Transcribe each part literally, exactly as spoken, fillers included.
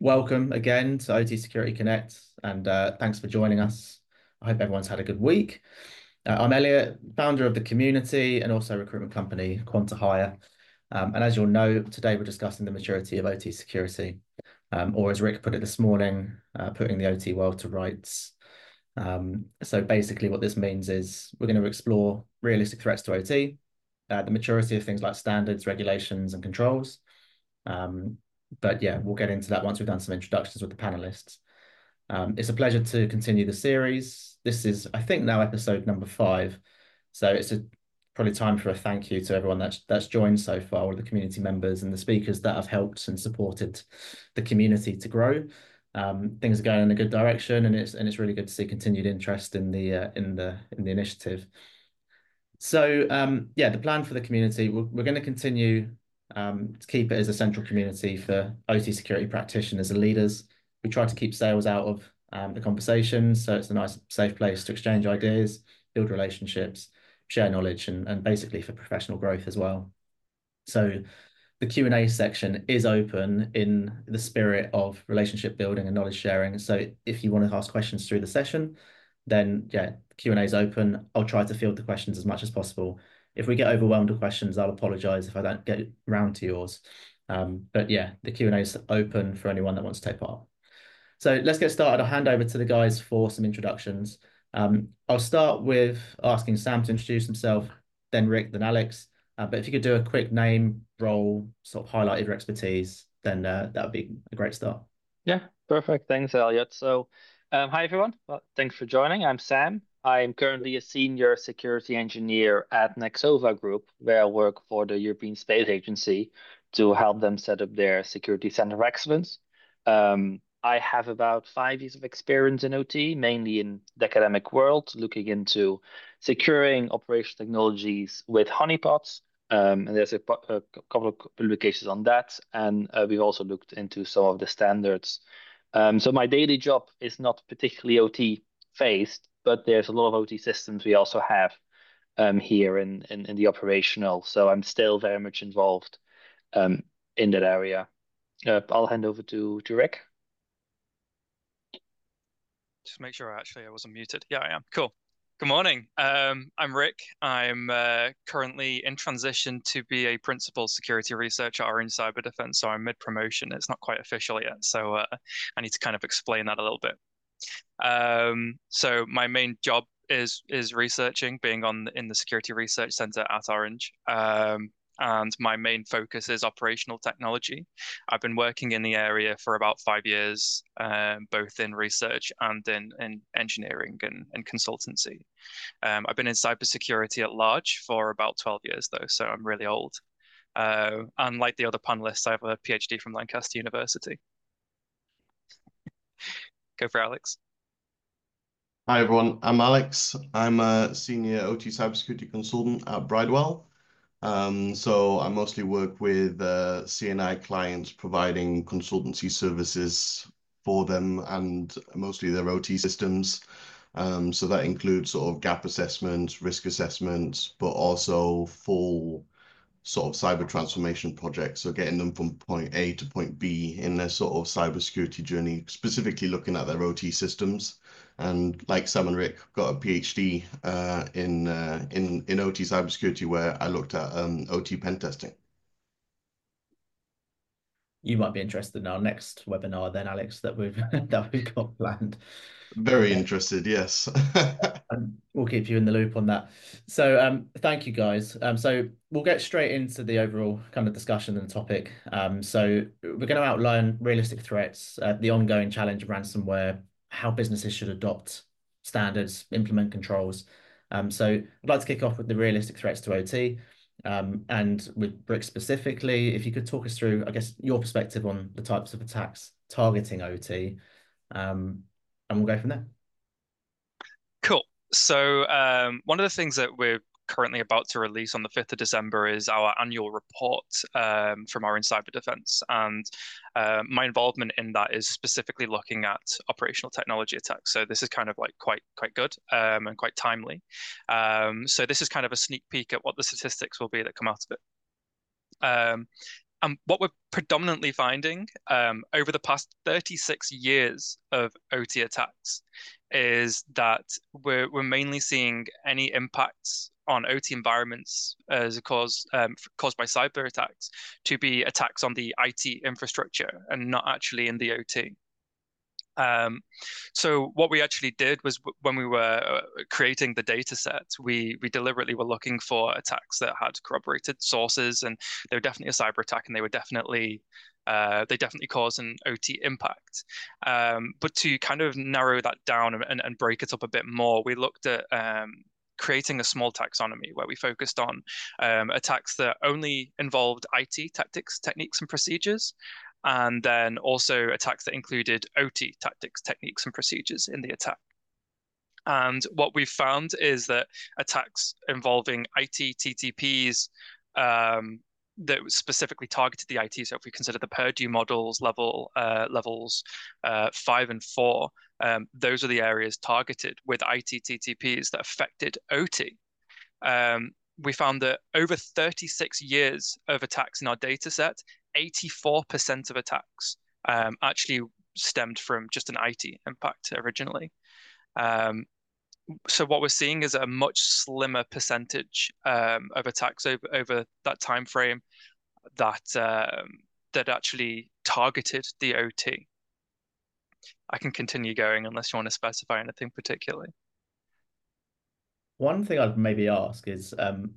welcome again to O T Security Connect, and uh, thanks for joining us. I hope everyone's had a good week. Uh, I'm Elliot, founder of the community and also recruitment company Quanta Hire. Um, and as you'll know, today we're discussing the maturity of O T security, um, or as Rick put it this morning, uh, putting the O T world to rights. Um, so basically what this means is we're going to explore realistic threats to O T, uh, the maturity of things like standards, regulations, and controls. Um, but yeah, we'll get into that once we've done some introductions with the panelists. Um, it's a pleasure to continue the series. This is, I think, now episode number five. So it's a, probably time for a thank you to everyone that's that's joined so far, all the community members and the speakers that have helped and supported the community to grow. Um, things are going in a good direction, and it's and it's really good to see continued interest in the uh, in the in the initiative. So um, yeah, the plan for the community, we're, we're going to continue um, to keep it as a central community for O T security practitioners and leaders. We try to keep sales out of um, the conversations, so it's a nice, safe place to exchange ideas, build relationships, share knowledge, and, and basically for professional growth as well. So the Q and A section is open in the spirit of relationship building and knowledge sharing. So if you want to ask questions through the session, then yeah, Q and A is open. I'll try to field the questions as much as possible. If we get overwhelmed with questions, I'll apologize if I don't get round to yours. Um, but yeah, the Q and A is open for anyone that wants to take part. So let's get started. I'll hand over to the guys for some introductions. Um, I'll start with asking Sam to introduce himself, then Rick, then Alex. Uh, but if you could do a quick name, role, sort of highlight of your expertise, then uh, that would be a great start. Yeah, perfect. Thanks, Elliot. So, um, hi everyone. Well, thanks for joining. I'm Sam. I'm currently a senior security engineer at Nexova Group, where I work for the European Space Agency to help them set up their security center of excellence. Um, I have about five years of experience in O T, mainly in the academic world, looking into securing operational technologies with honeypots. Um, and there's a, a couple of publications on that, and uh, we've also looked into some of the standards. Um, so my daily job is not particularly O T faced, but there's a lot of O T systems we also have um, here in, in in the operational. So I'm still very much involved um, in that area. Uh, I'll hand over to to Rick. Just make sure actually I wasn't muted. Yeah, I am. Cool. Good morning. Um, I'm Rick. I'm uh, currently in transition to be a principal security researcher at Orange Cyber Defense. So I'm mid-promotion. It's not quite official yet. So uh, I need to kind of explain that a little bit. Um, so my main job is is researching, being on in the Security Research Center at Orange. Um, and my main focus is operational technology. I've been working in the area for about five years, um, both in research and in, in engineering and, and consultancy. Um, I've been in cybersecurity at large for about twelve years, though, so I'm really old. Uh, and like the other panelists, I have a PhD from Lancaster University. Go for Alex. Hi everyone, I'm Alex. I'm a senior O T cybersecurity consultant at Bridewell. Um, so I mostly work with uh, C and I clients providing consultancy services for them and mostly their O T systems. Um, so that includes sort of gap assessments, risk assessments, but also full sort of cyber transformation projects. So getting them from point A to point B in their sort of cybersecurity journey, specifically looking at their O T systems. And like Sam and Rick, got a PhD uh, in uh, in in O T cybersecurity where I looked at um, O T pen testing. You might be interested in our next webinar then, Alex, that we've that we've got planned. Very interested, yes. And we'll keep you in the loop on that. So um, thank you guys. Um, so we'll get straight into the overall kind of discussion and topic. Um, so we're going to outline realistic threats, uh, the ongoing challenge of ransomware, how businesses should adopt standards, implement controls. Um, so I'd like to kick off with the realistic threats to O T. Um, and with Rick specifically, if you could talk us through, I guess, your perspective on the types of attacks targeting O T, um, and we'll go from there. Cool. So um, one of the things that we're currently about to release on the fifth of December is our annual report um, from Orange Cyber Defense. And uh, my involvement in that is specifically looking at operational technology attacks. So this is kind of like quite quite good um, and quite timely. Um, so this is kind of a sneak peek at what the statistics will be that come out of it. Um, and what we're predominantly finding um, over the past thirty-six years of O T attacks is that we're, we're mainly seeing any impacts on O T environments as a cause um, caused by cyber attacks to be attacks on the I T infrastructure and not actually in the O T. Um, so what we actually did was when we were creating the data set, we we deliberately were looking for attacks that had corroborated sources, and they were definitely a cyber attack, and they were definitely uh, they definitely caused an O T impact. Um, but to kind of narrow that down and, and break it up a bit more, we looked at um, creating a small taxonomy where we focused on um, attacks that only involved I T tactics, techniques, and procedures, and then also attacks that included O T tactics, techniques, and procedures in the attack. And what we've found is that attacks involving I T T T Ps um, that specifically targeted the I T, so if we consider the Purdue models, level uh, levels uh, five and four, um, those are the areas targeted with I T T T Ps that affected O T. Um, we found that over thirty-six years of attacks in our data set, eighty-four percent of attacks um, actually stemmed from just an I T impact originally. Um, so what we're seeing is a much slimmer percentage um, of attacks over, over that time frame that um, that actually targeted the O T. I can continue going unless you want to specify anything particularly. One thing I'd maybe ask is, um,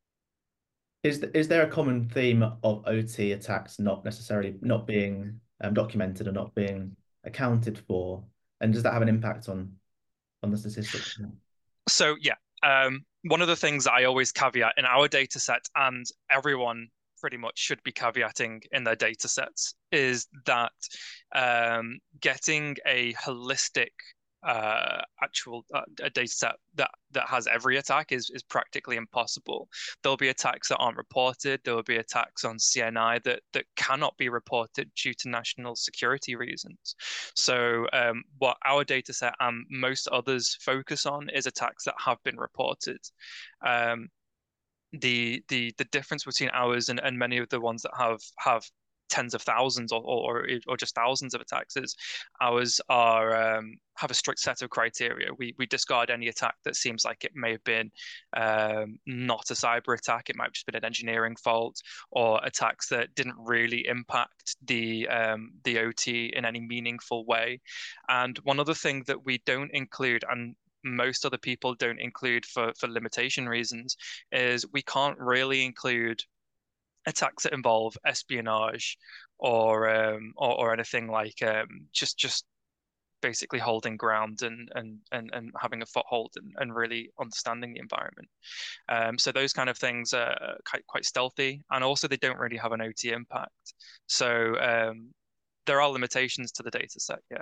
is th is there a common theme of O T attacks not necessarily not being um, documented or not being accounted for, and does that have an impact on on the statistics? So yeah, um, one of the things I always caveat in our data set, and everyone pretty much should be caveating in their data sets, is that um, getting a holistic uh, actual uh, a data set that that has every attack is is practically impossible. There'll be attacks that aren't reported. There will be attacks on C N I that that cannot be reported due to national security reasons. So um, what our data set and most others focus on is attacks that have been reported. Um, the the the difference between ours and, and many of the ones that have have tens of thousands or or, or just thousands of attacks is ours are um, have a strict set of criteria. We we discard any attack that seems like it may have been um, not a cyber attack. It might have just been an engineering fault, or attacks that didn't really impact the um, the O T in any meaningful way. And one other thing that we don't include, and most other people don't include for for limitation reasons, is we can't really include attacks that involve espionage or um or, or anything like um just just basically holding ground and and and, and having a foothold and, and really understanding the environment. Um so those kind of things are quite quite stealthy, and also they don't really have an O T impact. So um there are limitations to the data set, yeah.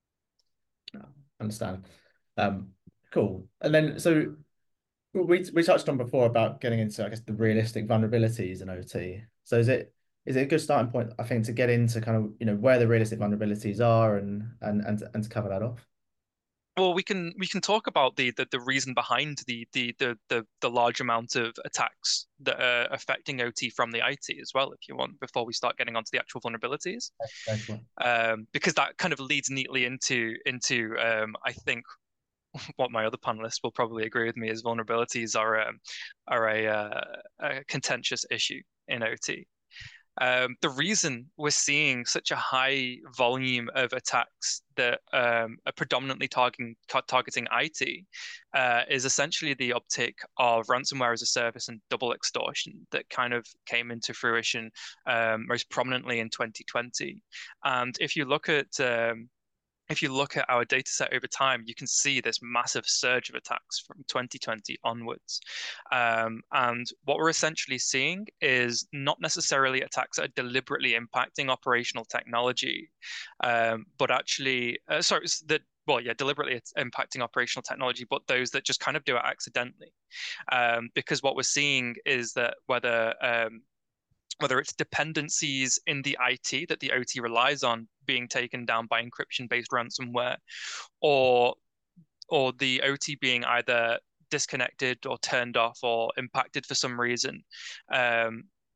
I understand. Um, cool. And then so we we touched on before about getting into, I guess, the realistic vulnerabilities in O T. So is it is it a good starting point, I think, to get into kind of, you know, where the realistic vulnerabilities are and and and and to cover that off? Well, we can we can talk about the the, the reason behind the, the the the the large amount of attacks that are affecting O T from the I T as well, if you want, before we start getting onto the actual vulnerabilities. Um, because that kind of leads neatly into into um, I think what my other panelists will probably agree with me is vulnerabilities are um, are a, uh, a contentious issue in O T. Um, the reason we're seeing such a high volume of attacks that um, are predominantly targeting targeting I T uh, is essentially the uptick of ransomware as a service and double extortion that kind of came into fruition um, most prominently in twenty twenty. And if you look at um, if you look at our data set over time, you can see this massive surge of attacks from twenty twenty onwards. Um, and what we're essentially seeing is not necessarily attacks that are deliberately impacting operational technology, um, but actually, uh, sorry, that well, yeah, deliberately it's impacting operational technology, but those that just kind of do it accidentally. Um, because what we're seeing is that whether um, whether it's dependencies in the I T that the O T relies on being taken down by encryption-based ransomware, or or the O T being either disconnected or turned off or impacted for some reason, um,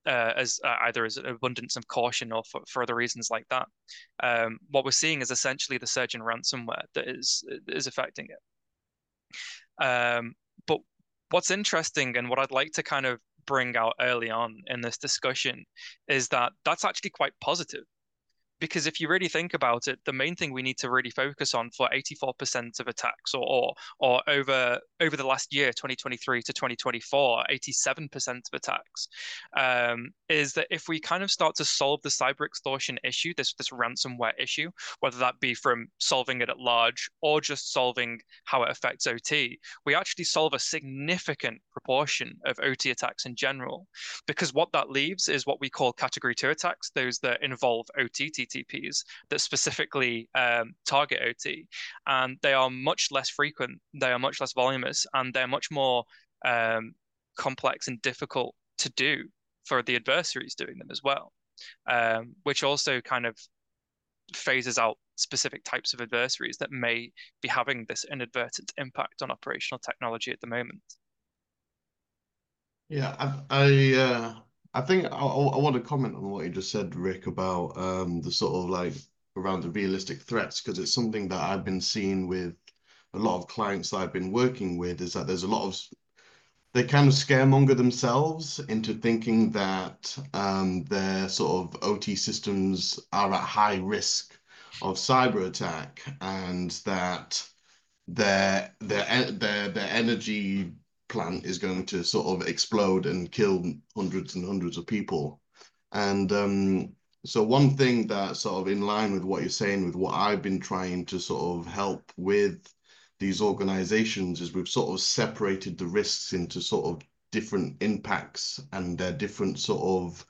uh, as uh, either as an abundance of caution or for, for other reasons like that. Um, what we're seeing is essentially the surge in ransomware that is is affecting it. Um, but what's interesting and what I'd like to kind of bring out early on in this discussion is that that's actually quite positive. Because if you really think about it, the main thing we need to really focus on for eighty-four percent of attacks, or or, or over over the last year, twenty twenty-three to twenty twenty-four, eighty-seven percent of attacks, um, is that if we kind of start to solve the cyber extortion issue, this this ransomware issue, whether that be from solving it at large or just solving how it affects O T, we actually solve a significant proportion of O T attacks in general. Because what that leaves is what we call category two attacks, those that involve O T T T Ps that specifically um, target O T. And they are much less frequent, they are much less voluminous, and they're much more um, complex and difficult to do for the adversaries doing them as well, um, which also kind of phases out specific types of adversaries that may be having this inadvertent impact on operational technology at the moment. Yeah, I I, uh, I think I, I want to comment on what you just said, Rick, about um, the sort of like around the realistic threats, because it's something that I've been seeing with a lot of clients that I've been working with, is that there's a lot of they kind of scaremonger themselves into thinking that um, their sort of O T systems are at high risk of cyber attack, and that their their their their energy plant is going to sort of explode and kill hundreds and hundreds of people. And um, so one thing that sort of in line with what you're saying, with what I've been trying to sort of help with these organizations, is we've sort of separated the risks into sort of different impacts and their different sort of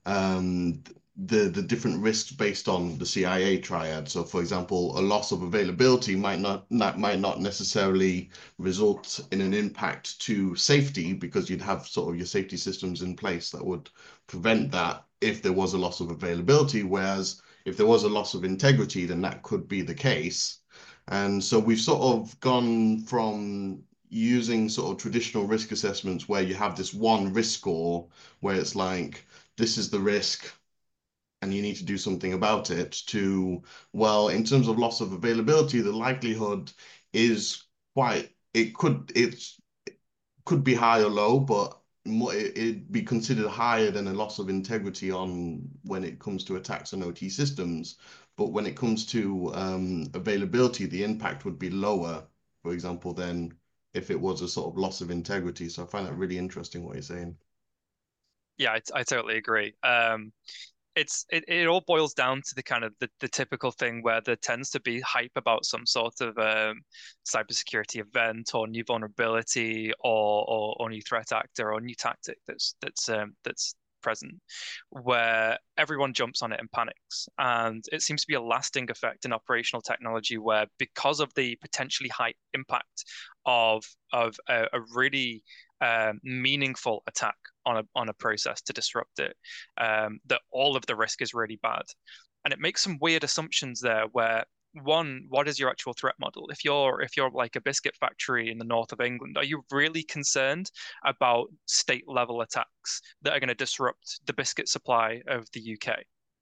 um, the the different risks based on the C I A triad. So, for example, a loss of availability might not, not might not necessarily result in an impact to safety, because you'd have sort of your safety systems in place that would prevent that if there was a loss of availability. Whereas if there was a loss of integrity, then that could be the case. And so we've sort of gone from using sort of traditional risk assessments where you have this one risk score where it's like, this is the risk and you need to do something about it, to, well, in terms of loss of availability, the likelihood is quite, it could, it's, it could be high or low, but more, it, it'd be considered higher than a loss of integrity on when it comes to attacks on O T systems. But when it comes to um, availability, the impact would be lower, for example, than if it was a sort of loss of integrity. So I find that really interesting what you're saying. Yeah, I, I totally agree. Um, it's it, it all boils down to the kind of the, the typical thing where there tends to be hype about some sort of um, cybersecurity event or new vulnerability or, or or new threat actor or new tactic that's that's um, that's present, where everyone jumps on it and panics. And it seems to be a lasting effect in operational technology where, because of the potentially high impact of of a, a really um, meaningful attack on a on a process to disrupt it, um, that all of the risk is really bad. And it makes some weird assumptions there where, one, what is your actual threat model? If you're if you're like a biscuit factory in the north of England, are you really concerned about state level attacks that are going to disrupt the biscuit supply of the U K?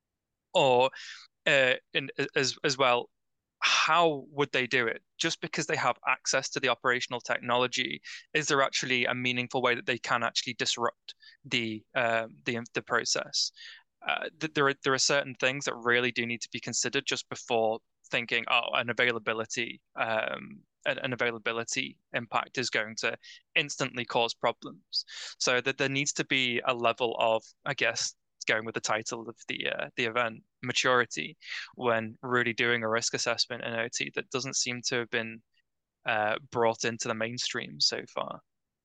Or uh, in, as as well, how would they do it? Just because they have access to the operational technology, is there actually a meaningful way that they can actually disrupt the uh, the the process? Uh, there are there are certain things that really do need to be considered just before thinking, oh, an availability um, an, an availability impact is going to instantly cause problems. So that there needs to be a level of, I guess, going with the title of the uh, the event, maturity, when really doing a risk assessment in O T that doesn't seem to have been uh, brought into the mainstream so far.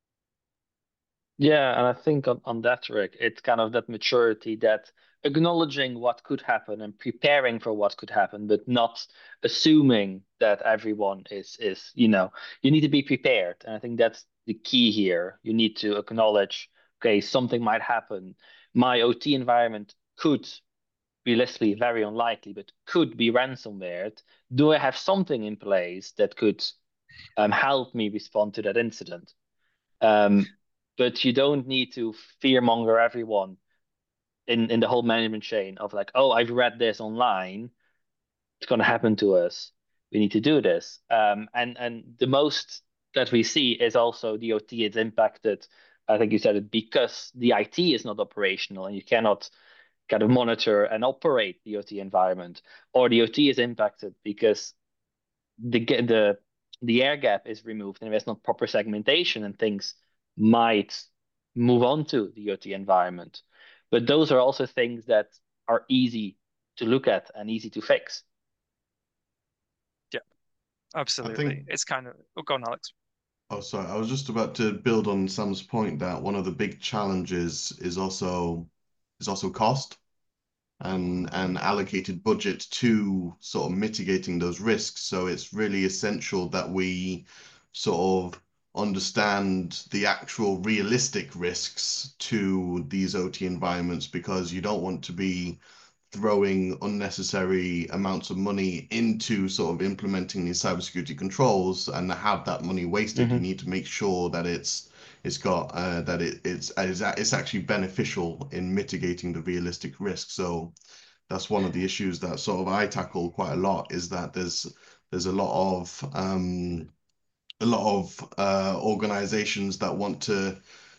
Yeah, and I think on, on that, Rick, it's kind of that maturity, that acknowledging what could happen and preparing for what could happen, but not assuming that everyone is is, you know, you need to be prepared. And I think that's the key here. You need to acknowledge, okay, something might happen. My O T environment could, realistically, very unlikely, but could be ransomware. Do I have something in place that could um, help me respond to that incident? Um, but you don't need to fearmonger everyone in in the whole management chain of like, oh, I've read this online, it's going to happen to us. We need to do this. Um, and and the most that we see is also the O T is impacted. I think you said it because the I T is not operational and you cannot kind of monitor and operate the O T environment, or the O T is impacted because the the the air gap is removed and there's not proper segmentation and things might move on to the O T environment. But those are also things that are easy to look at and easy to fix. Yeah, I absolutely. think, It's kind of, oh, go on, Alex. oh, sorry, I was just about to build on Sam's point that one of the big challenges is also is also cost and and allocated budget to sort of mitigating those risks. So it's really essential that we sort of understand the actual realistic risks to these O T environments, because you don't want to be throwing unnecessary amounts of money into sort of implementing these cybersecurity controls and have that money wasted. You Mm-hmm. need to make sure that it's it's got uh, that it, it's it's actually beneficial in mitigating the realistic risk. So that's one of the issues that sort of I tackle quite a lot, is that there's there's a lot of um, a lot of uh, organizations that want to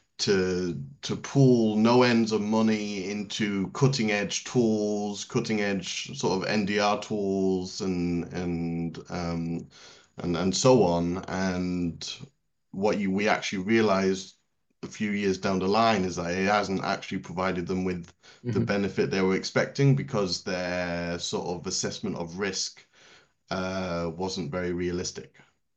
to to pool no ends of money into cutting edge tools, cutting edge sort of N D R tools, and and um, and and so on. And what you we actually realized a few years down the line is that it hasn't actually provided them with the Mm-hmm. benefit they were expecting, because their sort of assessment of risk uh, wasn't very realistic.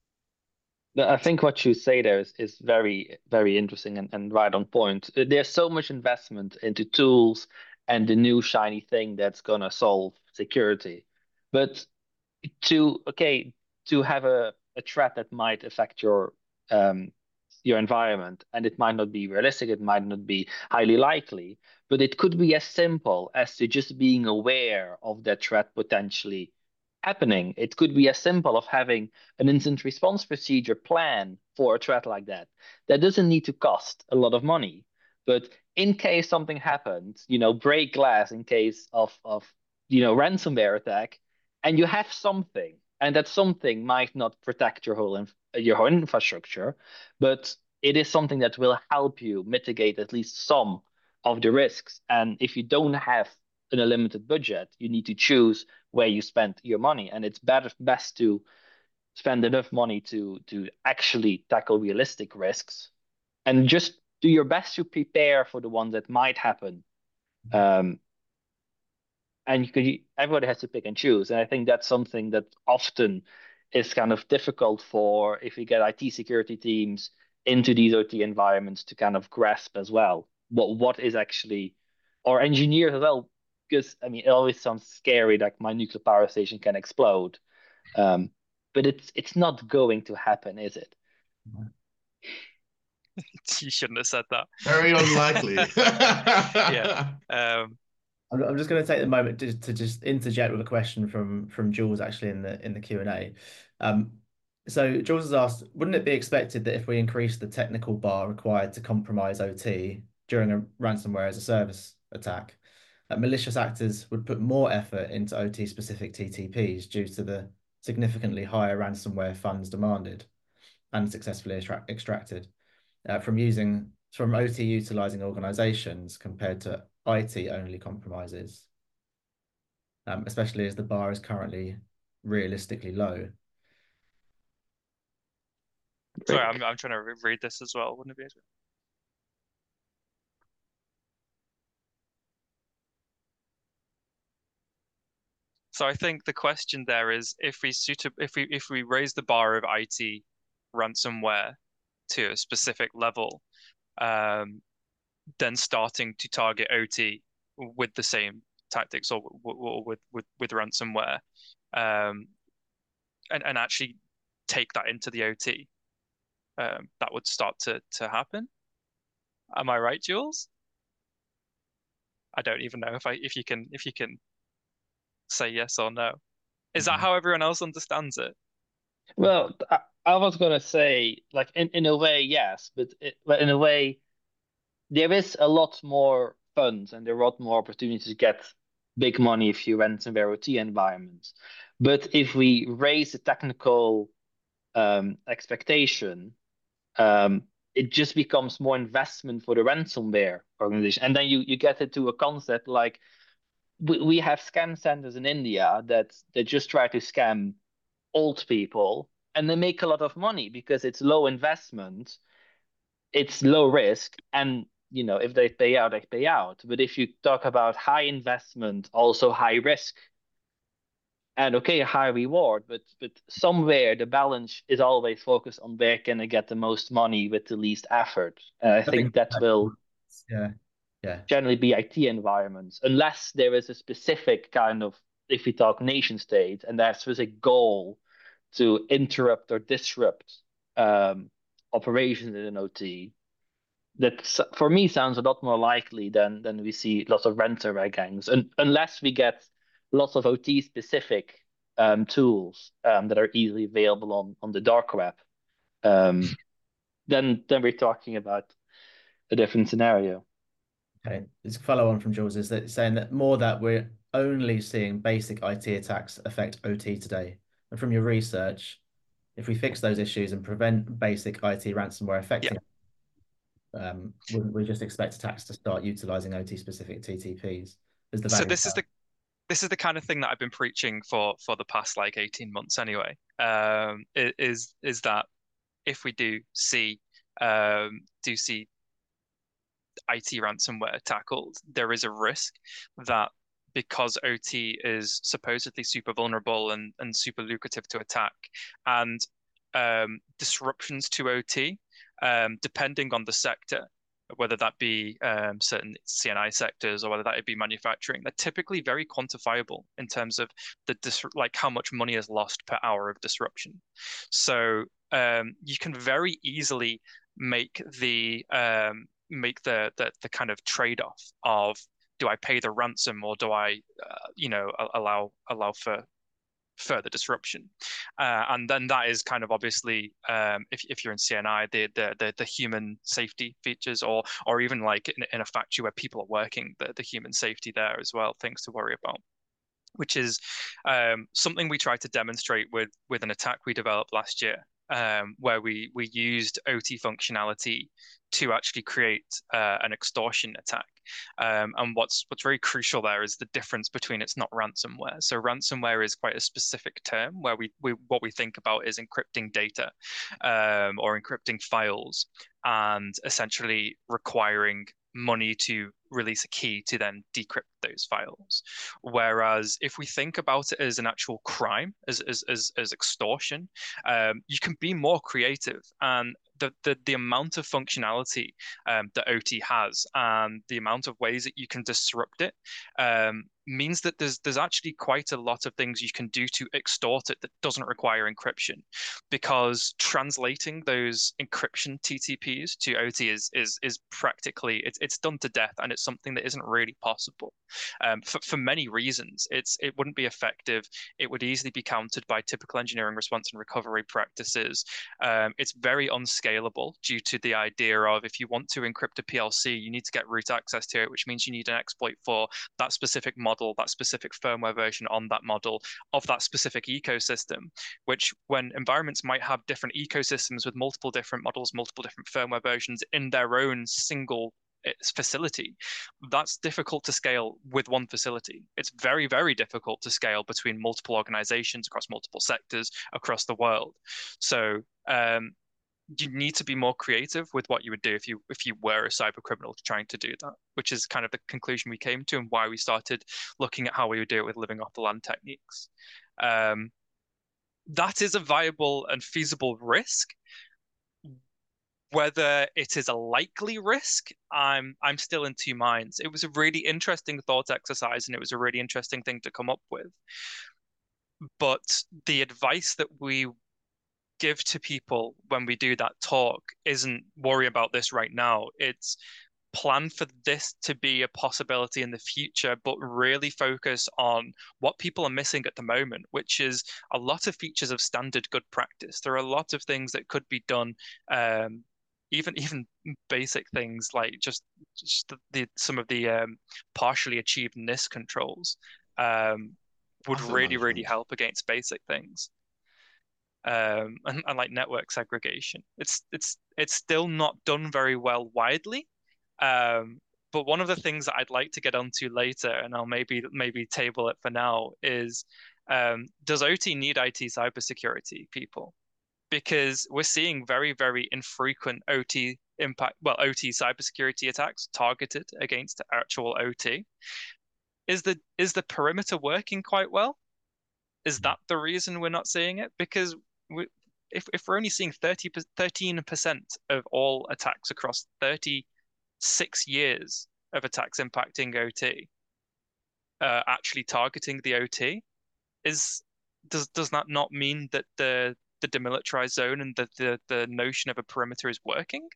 No, I think what you say there is, is very, very interesting and, and right on point. Uh, There's so much investment into tools and the new shiny thing that's gonna solve security. But to okay, to have a, a threat that might affect your um your environment, and it might not be realistic, it might not be highly likely, but it could be as simple as to just being aware of that threat potentially happening. It could be as simple of having an incident response procedure plan for a threat like that. That doesn't need to cost a lot of money, but in case something happens, you know, break glass in case of of you know ransomware attack, and you have something, and that something might not protect your whole inf your whole infrastructure, but it is something that will help you mitigate at least some of the risks. And if you don't have an unlimited budget, you need to choose where you spend your money, and it's better best to spend enough money to to actually tackle realistic risks and just do your best to prepare for the ones that might happen. Um, and you could everybody has to pick and choose, and I think that's something that often is kind of difficult for if you get I T security teams into these O T environments to kind of grasp as well what what is actually, or engineers as well, because I mean it always sounds scary like my nuclear power station can explode, um, but it's it's not going to happen, is it? You shouldn't have said that. Very unlikely. Yeah. Um, I'm, I'm just going to take the moment to, to just interject with a question from from Jules actually in the in the Q and A. Um, so Jules has asked, wouldn't it be expected that if we increase the technical bar required to compromise O T during a ransomware as a service attack, that malicious actors would put more effort into O T specific T T Ps due to the significantly higher ransomware funds demanded and successfully extra extracted uh, from using from O T utilizing organizations compared to I T only compromises, um, especially as the bar is currently realistically low. sorry, Rick? I'm I'm trying to re read this as well. Wouldn't it be? So I think the question there is if we suit if we if we raise the bar of I T ransomware to a specific level, um, then starting to target O T with the same tactics or, or with with with ransomware, um, and and actually take that into the O T, um, that would start to to happen. Am I right, Jules? I don't even know if I if you can if you can say yes or no. Is that Mhm. how everyone else understands it? Well, I, I was gonna say, like in, in a way, yes, but it, but in a way, there is a lot more funds and there are a lot more opportunities to get big money if you ransomware O T environments. But if we raise the technical um, expectation, um, it just becomes more investment for the ransomware organization. And then you, you get into a concept like we, we have scam centers in India that, that just try to scam old people, and they make a lot of money because it's low investment, it's low risk, and you know if they pay out, they pay out. But if you talk about high investment, also high risk, and okay, high reward, but but somewhere the balance is always focused on where can I get the most money with the least effort. And I, I think, think that will yeah yeah generally be I T environments, unless there is a specific kind of, if we talk nation state, and there's a goal to interrupt or disrupt um, operations in an O T. That for me sounds a lot more likely than than we see lots of ransomware gangs, and unless we get lots of O T specific um, tools um, that are easily available on on the dark web, um, then then we're talking about a different scenario. Okay, this follow on from Jules is that saying that more that we're only seeing basic I T attacks affect O T today. And from your research, if we fix those issues and prevent basic I T ransomware affecting, yeah. um, wouldn't we just expect attacks to start utilizing O T specific T T Ps? Is the so this is the this is the kind of thing that I've been preaching for for the past like eighteen months anyway. Um, is is that if we do see um do see I T ransomware tackled, there is a risk that because O T is supposedly super vulnerable and, and super lucrative to attack, and um, disruptions to O T, um, depending on the sector, whether that be um, certain C N I sectors or whether that be manufacturing, they're typically very quantifiable in terms of the dis- like how much money is lost per hour of disruption. So um, you can very easily make the um, make the, the the kind of trade-off of, do I pay the ransom or do I, uh, you know, allow allow for further disruption? Uh, and then that is kind of obviously, um, if if you're in C N I, the the the, the human safety features, or or even like in, in a factory where people are working, the the human safety there as well, things to worry about. Which is um, something we tried to demonstrate with with an attack we developed last year, um, where we we used O T functionality to actually create uh, an extortion attack. Um, and what's what's very crucial there is the difference between it's not ransomware. So ransomware is quite a specific term where we, we what we think about is encrypting data um, or encrypting files and essentially requiring money to release a key to then decrypt those files. Whereas if we think about it as an actual crime, as as as, as extortion, um, you can be more creative, and the the, the amount of functionality um, that O T has and the amount of ways that you can disrupt it um, means that there's there's actually quite a lot of things you can do to extort it that doesn't require encryption, because translating those encryption T T Ps to O T is is is practically it's it's done to death, and it's something that isn't really possible um, for for many reasons. It's it wouldn't be effective. It would easily be countered by typical engineering response and recovery practices. Um, it's very unscalable due to the idea of, if you want to encrypt a P L C, you need to get root access to it, which means you need an exploit for that specific model, that specific firmware version on that model of that specific ecosystem, which when environments might have different ecosystems with multiple different models, multiple different firmware versions in their own single facility, that's difficult to scale with one facility. It's very, very difficult to scale between multiple organizations across multiple sectors across the world. So um, you need to be more creative with what you would do if you if you were a cyber criminal trying to do that, which is kind of the conclusion we came to and why we started looking at how we would do it with living off the land techniques. Um, that is a viable and feasible risk. Whether it is a likely risk, I'm I'm still in two minds. It was a really interesting thought exercise, and it was a really interesting thing to come up with. But the advice that we give to people when we do that talk isn't worry about this right now. It's plan for this to be a possibility in the future, but really focus on what people are missing at the moment, which is a lot of features of standard good practice. There are a lot of things that could be done um, even even basic things like just just the, the some of the um, partially achieved NIST controls um, would Asset really really management. help against basic things. Um, and, and like network segregation. It's it's it's still not done very well widely. Um, but one of the things that I'd like to get onto later, and I'll maybe maybe table it for now, is um, does O T need I T cybersecurity people? Because we're seeing very, very infrequent O T impact, well, O T cybersecurity attacks targeted against actual O T. Is the is the perimeter working quite well? Is that the reason we're not seeing it? Because we, if if we're only seeing thirty, thirteen percent of all attacks across thirty-six years of attacks impacting O T, uh, actually targeting the O T, is does does that not mean that the the demilitarized zone and the, the the notion of a perimeter is working?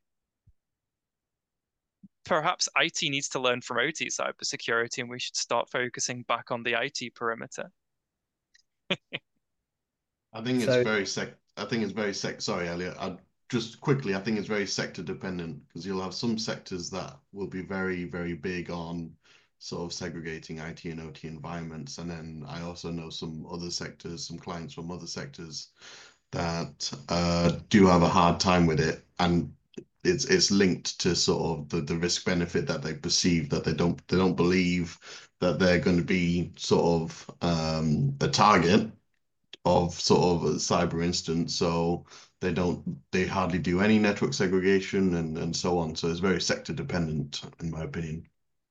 Perhaps I T needs to learn from O T cybersecurity, and we should start focusing back on the I T perimeter. I think it's So very sec. I think it's very sec. Sorry, Elliot. I just quickly. I think it's very sector dependent because you'll have some sectors that will be very, very big on sort of segregating I T and O T environments, and then I also know some other sectors, some clients from other sectors that uh, do have a hard time with it, and it's it's linked to sort of the, the risk benefit that they perceive, that they don't they don't believe that they're going to be sort of um, a target of sort of a cyber instance, so they don't they hardly do any network segregation and and so on. So it's very sector dependent, in my opinion.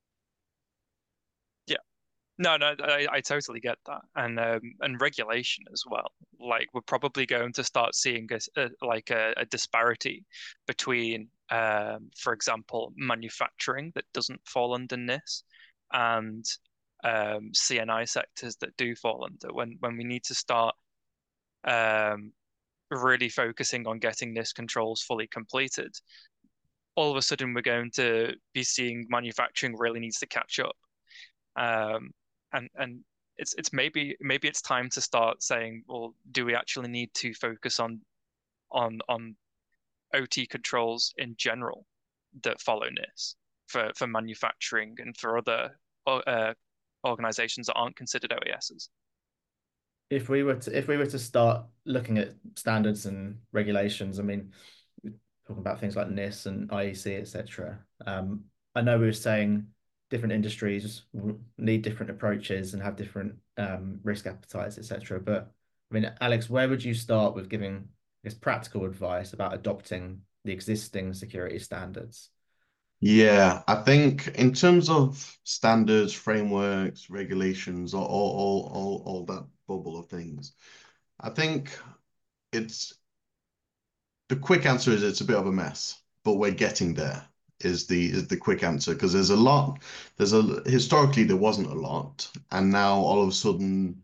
Yeah. No, no, I, I totally get that, and um, and regulation as well. Like we're probably going to start seeing a, a like a, a disparity between, um, for example, manufacturing that doesn't fall under NIST and um, C N I sectors that do fall under. When when we need to start um, really focusing on getting NIST controls fully completed, all of a sudden we're going to be seeing manufacturing really needs to catch up. Um, and and it's it's maybe maybe it's time to start saying, well, do we actually need to focus on on on O T controls in general that follow NIST for for manufacturing and for other uh, organizations that aren't considered O E Ss? if we were to if we were to start looking at standards and regulations, I mean, we're talking about things like NIST and I E C, et cetera. Um, I know we were saying different industries need different approaches and have different um, risk appetites, et cetera. But I mean, Alex, where would you start with giving, I guess, practical advice about adopting the existing security standards? Yeah, I think in terms of standards, frameworks, regulations, all all all all that bubble of things, I think it's the quick answer is it's a bit of a mess, but we're getting there. Is the is the quick answer, because there's a lot. There's a historically there wasn't a lot, and now all of a sudden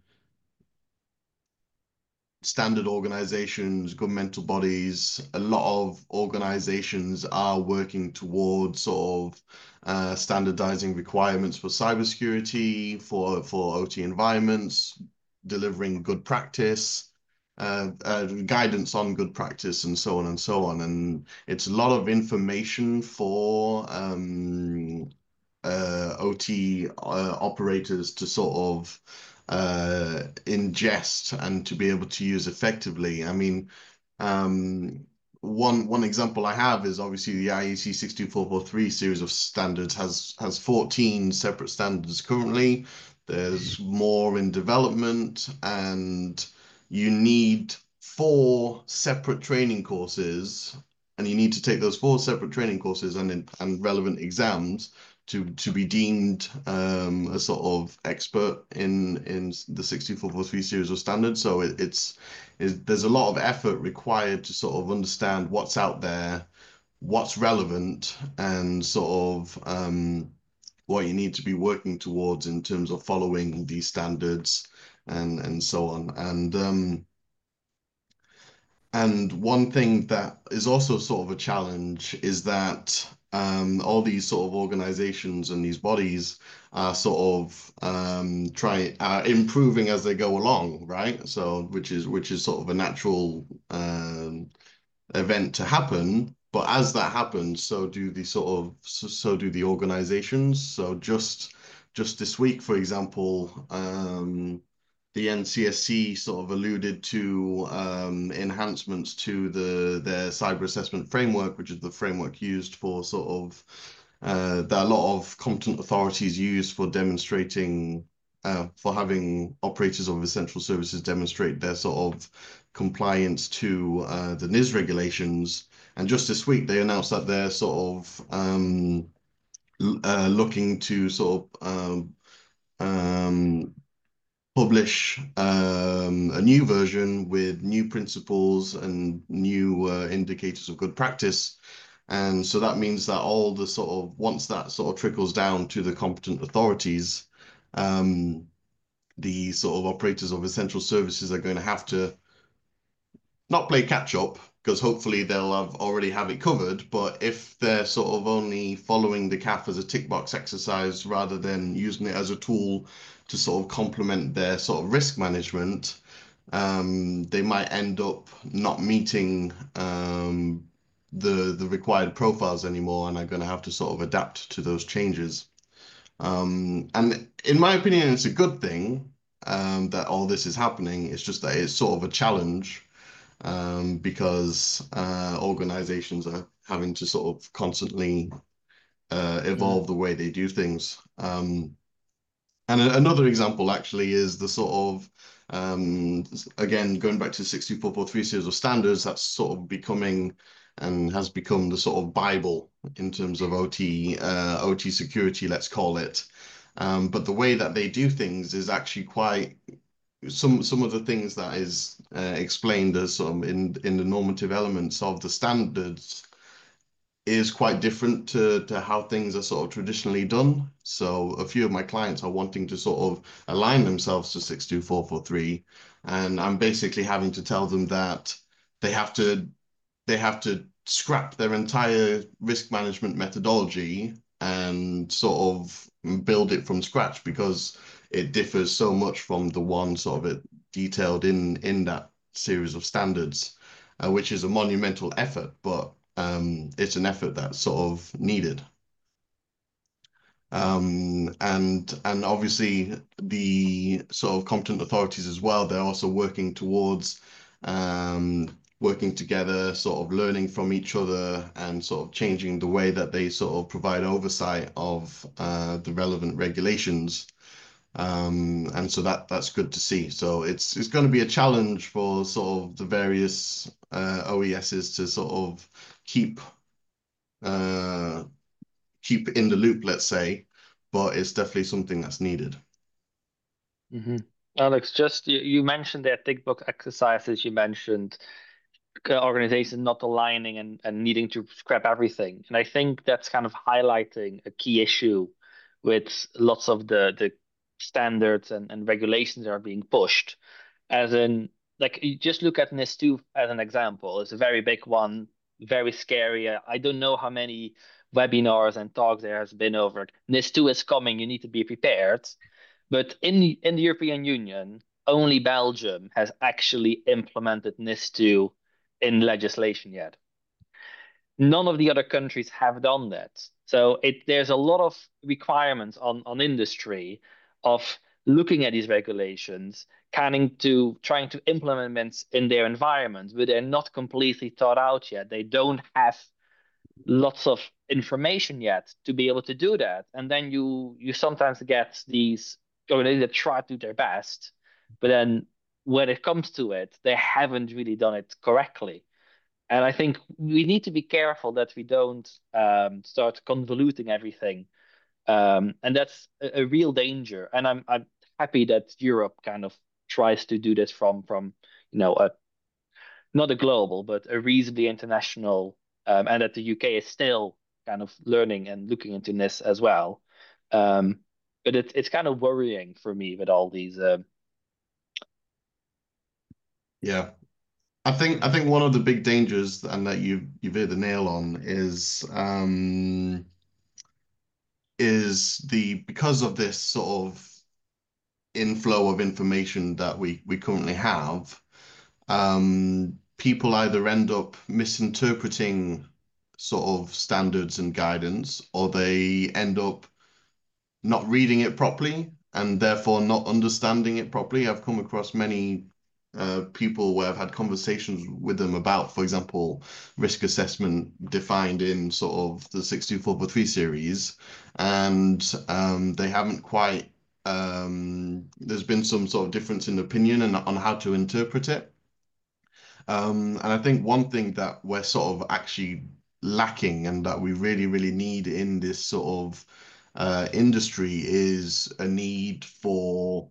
standard organizations, governmental bodies, a lot of organizations are working towards sort of uh, standardizing requirements for cybersecurity, for, for O T environments, delivering good practice, uh, uh, guidance on good practice, and so on and so on. And it's a lot of information for um, uh, O T uh, operators to sort of uh, ingest and to be able to use effectively. I mean, um, one one example I have is obviously the I E C six two four four three series of standards has has fourteen separate standards currently. There's more in development, and you need four separate training courses, and you need to take those four separate training courses and and relevant exams to to be deemed um, a sort of expert in in the six two four four three series of standards. So it, it's is there's a lot of effort required to sort of understand what's out there, what's relevant, and sort of um, what you need to be working towards in terms of following these standards and and so on. And um, and one thing that is also sort of a challenge is that um, all these sort of organizations and these bodies are sort of um, try are improving as they go along, right? So which is which is sort of a natural um, event to happen. But as that happens, so do the sort of so, so do the organizations. So just just this week, for example, um, the N C S C sort of alluded to um, enhancements to the their cyber assessment framework, which is the framework used for sort of uh, that a lot of competent authorities use for demonstrating uh, for having operators of essential services demonstrate their sort of compliance to uh, the N I S regulations. And just this week, they announced that they're sort of um, uh, looking to sort of um, um, publish um, a new version with new principles and new uh, indicators of good practice. And so that means that all the sort of, once that sort of trickles down to the competent authorities, um, the sort of operators of essential services are going to have to not play catch up, because hopefully they'll have already have it covered. But if they're sort of only following the C A F as a tick box exercise rather than using it as a tool to sort of complement their sort of risk management, um, they might end up not meeting um, the the required profiles anymore, and are going to have to sort of adapt to those changes. Um, and in my opinion, it's a good thing um, that all this is happening. It's just that it's sort of a challenge um, because uh, organizations are having to sort of constantly uh, evolve Mm. the way they do things. Um, and a- another example actually is the sort of, um, again, going back to six two four four three series of standards, that's sort of becoming and has become the sort of Bible in terms of O T, uh, O T security, let's call it. Um, but the way that they do things is actually quite some some of the things that is uh, explained as um, in in the normative elements of the standards is quite different to to how things are sort of traditionally done. So a few of my clients are wanting to sort of align themselves to six two four four three, and I'm basically having to tell them that they have to they have to scrap their entire risk management methodology and sort of build it from scratch, because it differs so much from the one sort of it detailed in in that series of standards, uh, which is a monumental effort, but um, it's an effort that's sort of needed. Um, and and obviously the sort of competent authorities as well, they're also working towards um, working together, sort of learning from each other and sort of changing the way that they sort of provide oversight of uh, the relevant regulations. Um, and so that that's good to see. So it's it's going to be a challenge for sort of the various uh, O E Ss to sort of keep uh, keep in the loop, let's say, but it's definitely something that's needed. hmm Alex, just you, you mentioned that tick box exercises. You mentioned uh, organizations not aligning and, and needing to scrap everything. And I think that's kind of highlighting a key issue with lots of the the standards and, and regulations that are being pushed. As in, like you just look at NIS two as an example. It's a very big one, very scary. I don't know how many webinars and talks there has been over it. NIS two is coming, you need to be prepared. But in the, in the European Union, only Belgium has actually implemented NIS two in legislation yet. None of the other countries have done that. So it there's a lot of requirements on, on industry of looking at these regulations, kind to trying to implement in their environment, but they're not completely thought out yet. They don't have lots of information yet to be able to do that. And then you you sometimes get these organizations that try to do their best, but then when it comes to it, they haven't really done it correctly. And I think we need to be careful that we don't um, start convoluting everything. Um, and that's a, a real danger. And I'm I'm happy that Europe kind of tries to do this from from you know a not a global but a reasonably international, um, and that the U K is still kind of learning and looking into this as well. Um, but it's it's kind of worrying for me with all these. Um, Yeah. I think I think one of the big dangers, and that you you've hit the nail on, is um is the because of this sort of inflow of information that we we currently have, um, people either end up misinterpreting sort of standards and guidance, or they end up not reading it properly and therefore not understanding it properly. I've come across many uh, people where I've had conversations with them about, for example, risk assessment defined in sort of the six two four four three series, and um, they haven't quite, um, there's been some sort of difference in opinion and on how to interpret it. Um, and I think one thing that we're sort of actually lacking and that we really, really need in this sort of uh, industry is a need for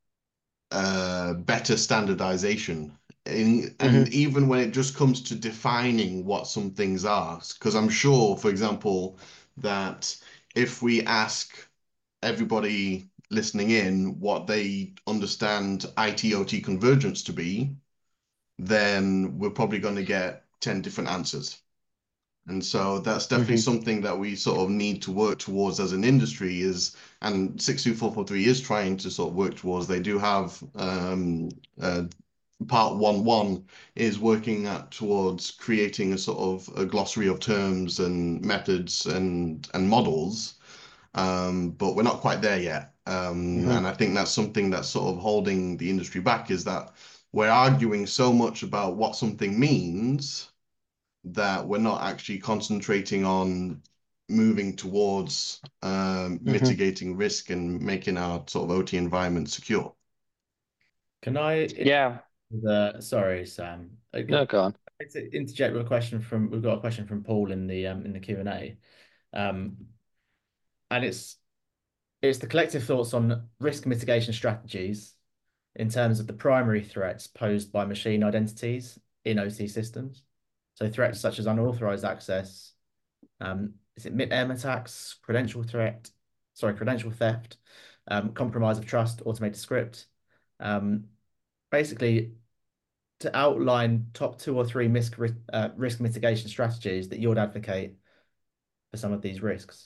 uh, better standardization. In, and Mm-hmm. even when it just comes to defining what some things are, because I'm sure, for example, that if we ask everybody listening in what they understand I T O T convergence to be, then we're probably going to get ten different answers. And so that's definitely Mm-hmm. something that we sort of need to work towards as an industry is, and six two four four three is trying to sort of work towards. They do have um, uh, part one one is working at towards creating a sort of a glossary of terms and methods and and models, um, but we're not quite there yet. Um, Mm-hmm. and I think that's something that's sort of holding the industry back is that we're arguing so much about what something means that we're not actually concentrating on moving towards um, Mm-hmm. mitigating risk and making our sort of O T environment secure. Can I, Yeah. the, sorry, Sam, I No, can go on. I to interject with a question from, we've got a question from Paul in the um, in the Q and A. Um, and it's it's the collective thoughts on risk mitigation strategies in terms of the primary threats posed by machine identities in O T systems. So threats such as unauthorized access, um, is it MIT-M attacks, credential threat, sorry, credential theft, um, compromise of trust, automated script. Um, basically, to outline top two or three risk, uh, risk mitigation strategies that you would advocate for some of these risks.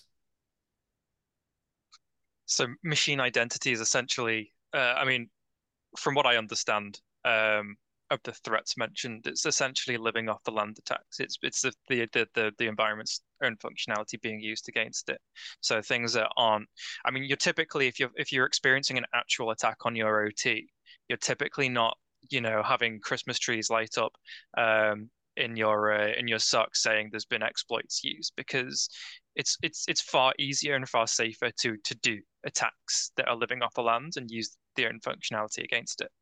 So machine identity is essentially, uh, I mean, from what I understand, um, of the threats mentioned, it's essentially living off the land attacks. It's it's the the the the environment's own functionality being used against it. So things that aren't, I mean, you're typically if you're if you're experiencing an actual attack on your O T, you're typically not, you know, having Christmas trees light up um, in your uh, in your socks saying there's been exploits used because it's it's it's far easier and far safer to to do attacks that are living off the land and use their own functionality against it.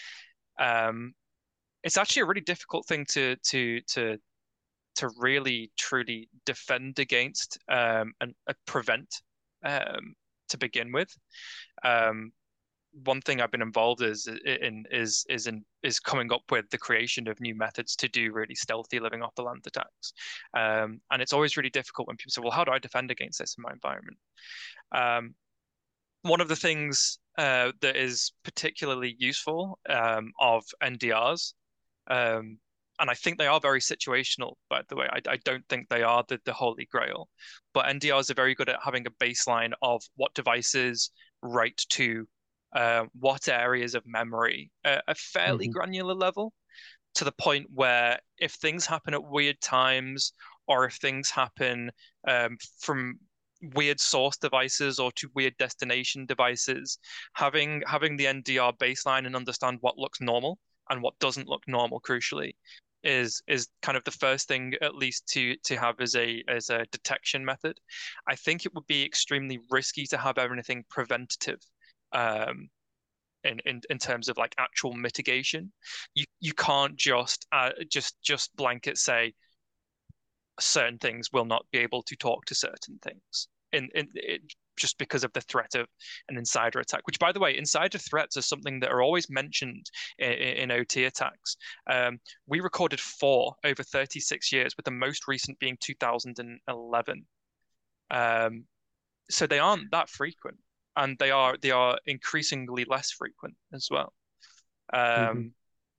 Um, it's actually a really difficult thing to to to to really truly defend against um, and uh, prevent um, to begin with. Um, one thing I've been involved is in is is in is coming up with the creation of new methods to do really stealthy living off the land attacks. Um, and it's always really difficult when people say, "Well, how do I defend against this in my environment?" Um, one of the things uh, that is particularly useful um, of N D Rs, um, and I think they are very situational, by the way. I, I don't think they are the, the holy grail, but N D Rs are very good at having a baseline of what devices write to uh, what areas of memory at a fairly Mm-hmm. granular level, to the point where if things happen at weird times or if things happen um, from weird source devices or to weird destination devices, having having the N D R baseline and understand what looks normal and what doesn't look normal, crucially, is is kind of the first thing at least to to have as a as a detection method. I think it would be extremely risky to have anything preventative. Um, in, in, in terms of like actual mitigation, you you can't just uh, just just blanket say certain things will not be able to talk to certain things in in it, just because of the threat of an insider attack. Which, by the way, insider threats are something that are always mentioned in, in O T attacks. Um, we recorded four over thirty-six years, with the most recent being two thousand eleven. Um, so they aren't that frequent, and they are they are increasingly less frequent as well. Mm-hmm. Um,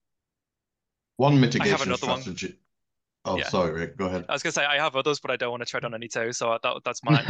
One I have mitigation another one. strategy. Oh, Yeah, sorry, Rick, go ahead. I was gonna say I have others, but I don't want to tread on any toes, so that that's mine.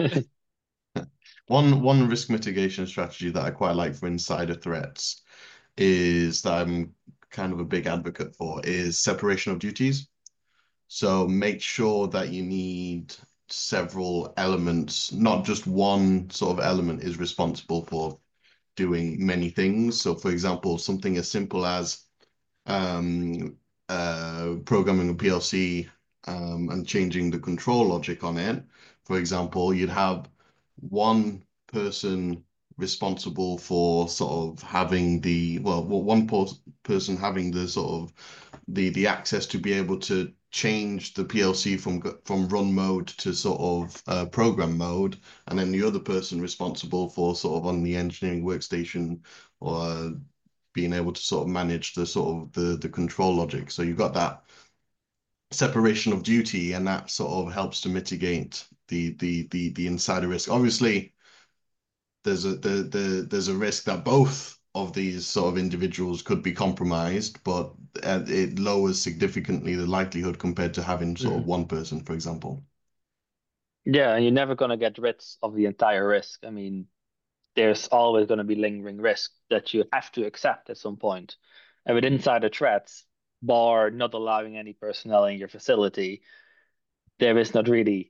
One one risk mitigation strategy that I quite like for insider threats is that I'm kind of a big advocate for is separation of duties. So make sure that you need several elements, not just one sort of element is responsible for doing many things. So for example, something as simple as um, uh, programming a P L C um, and changing the control logic on it. For example, you'd have one person responsible for sort of having the, well, one person having the sort of the the access to be able to change the P L C from from run mode to sort of uh, program mode, and then the other person responsible for sort of on the engineering workstation or being able to sort of manage the sort of the the control logic. So you've got that separation of duty, and that sort of helps to mitigate the the the the insider risk. Obviously, there's a the, the there's a risk that both of these sort of individuals could be compromised, but uh, it lowers significantly the likelihood compared to having sort of Mhm. one person, for example. Yeah, and you're never going to get rid of the entire risk. I mean, there's always going to be lingering risk that you have to accept at some point. And with insider threats, bar not allowing any personnel in your facility, there is not really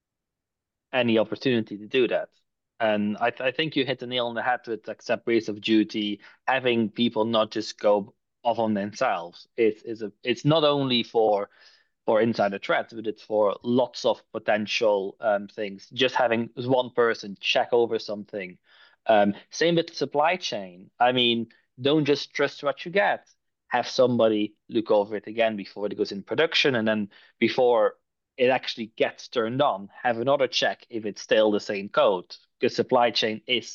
any opportunity to do that. And I, th I think you hit the nail on the head with like separation of duty, having people not just go off on themselves. It is a it's not only for for insider threats, but it's for lots of potential um, things. Just having one person check over something. Um, same with the supply chain. I mean, don't just trust what you get. Have somebody look over it again before it goes in production, and then before it actually gets turned on, have another check if it's still the same code. Because supply chain is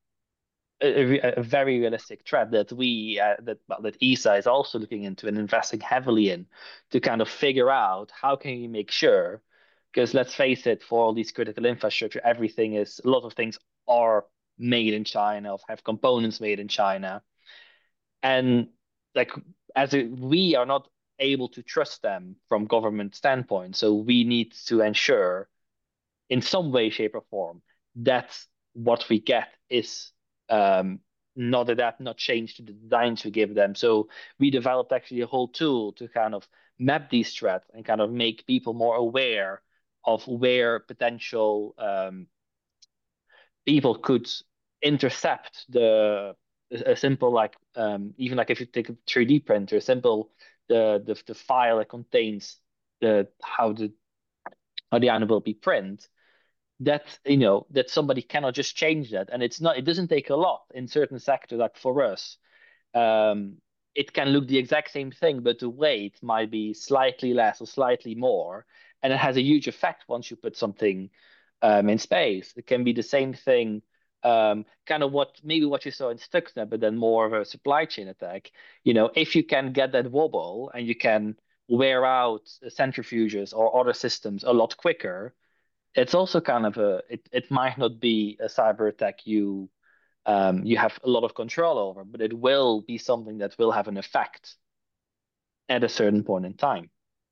a, a, a very realistic threat that we uh, that well, that E S A is also looking into and investing heavily in to kind of figure out how can you make sure, because let's face it, for all these critical infrastructure, everything is a lot of things are made in China, or have components made in China, and like as a, we are not able to trust them from government standpoint, so we need to ensure in some way, shape, or form that what we get is um, not adapt, not changed to the designs we give them. So we developed actually a whole tool to kind of map these threats and kind of make people more aware of where potential um, people could intercept the a simple like um, even like if you take a three D printer, simple the the, the file that contains the how the how the animal will be printed that you know that somebody cannot just change that, and it's not it doesn't take a lot in certain sectors like for us. um it can look the exact same thing, but the weight might be slightly less or slightly more, and it has a huge effect once you put something um in space. It can be the same thing, um kind of what maybe what you saw in Stuxnet, but then more of a supply chain attack. You know, if you can get that wobble and you can wear out centrifuges or other systems a lot quicker, it's also kind of a it, it might not be a cyber attack you um, you have a lot of control over, but it will be something that will have an effect at a certain point in time.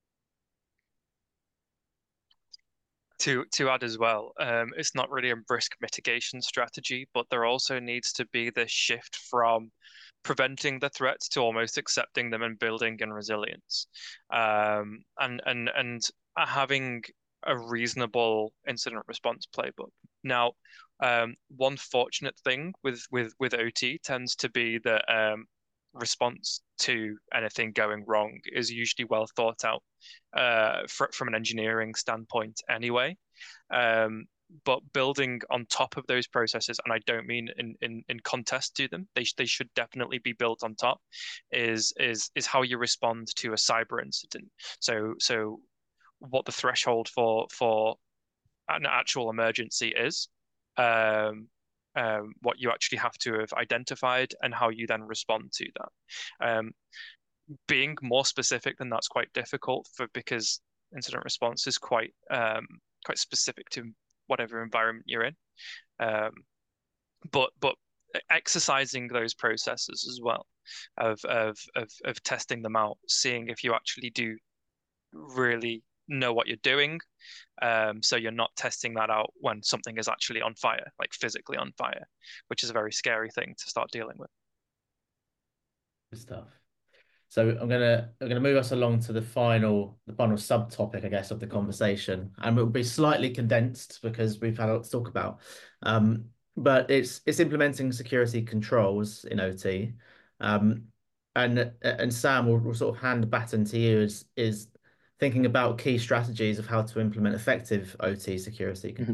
To to add as well, um, it's not really a risk mitigation strategy, but there also needs to be this shift from preventing the threats to almost accepting them and building in resilience, um, and and and having a reasonable incident response playbook. Now, um, one fortunate thing with with with O T tends to be that um, response to anything going wrong is usually well thought out uh, fr from an engineering standpoint anyway. Um, but building on top of those processes, and I don't mean in in, in contest to them, they sh they should definitely be built on top, is is is how you respond to a cyber incident. So so what the threshold for for an actual emergency is, um, um, what you actually have to have identified, and how you then respond to that. Um, being more specific than that's quite difficult for because incident response is quite um, quite specific to whatever environment you're in. Um, but but exercising those processes as well of of of of testing them out, seeing if you actually do really know what you're doing. Um, so you're not testing that out when something is actually on fire, like physically on fire, which is a very scary thing to start dealing with. Good stuff. So I'm gonna I'm gonna move us along to the final the final subtopic, I guess, of the conversation, and it will be slightly condensed because we've had a lot to talk about. Um, but it's it's implementing security controls in O T. Um, and and Sam will, will sort of hand the baton to you is is thinking about key strategies of how to implement effective O T security. Mhm.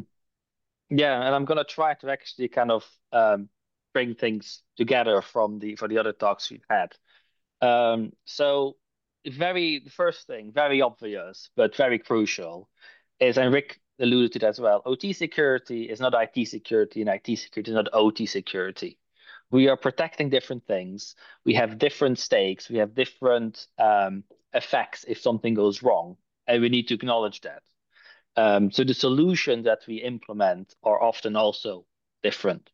Yeah, and I'm gonna try to actually kind of um, bring things together from the for the other talks we've had. Um, so very the first thing, very obvious but very crucial, is and Rick alluded to that as well. O T security is not I T security, and I T security is not O T security. We are protecting different things. We have different stakes. We have different um, effects if something goes wrong, and we need to acknowledge that. Um, so the solutions that we implement are often also different.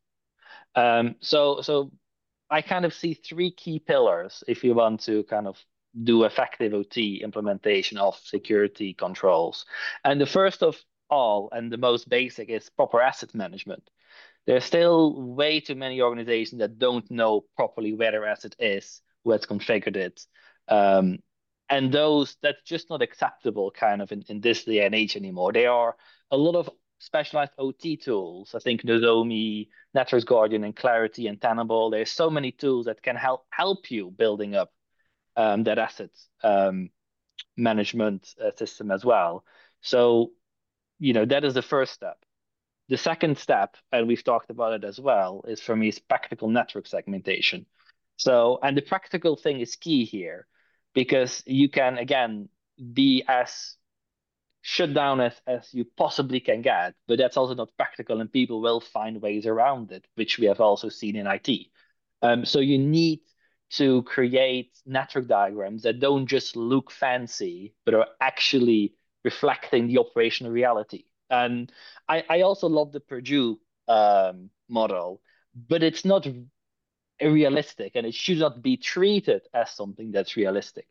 Um, so so I kind of see three key pillars if you want to kind of do effective O T implementation of security controls. And the first of all, and the most basic, is proper asset management. There's still way too many organizations that don't know properly where their asset is, who has configured it. Um, and those, that's just not acceptable kind of in, in this day and age anymore. There are a lot of specialized O T tools. I think Nozomi, Network Guardian, and Clarity and Tenable. There's so many tools that can help help you building up um, that asset um, management uh, system as well. So, you know, that is the first step. The second step, and we've talked about it as well, is for me is practical network segmentation. So, and the practical thing is key here because you can, again, be as shut down as, as you possibly can get, but that's also not practical, and people will find ways around it, which we have also seen in I T. Um, so you need to create network diagrams that don't just look fancy, but are actually reflecting the operational reality. And I, I also love the Purdue um, model, but it's not realistic, and it should not be treated as something that's realistic.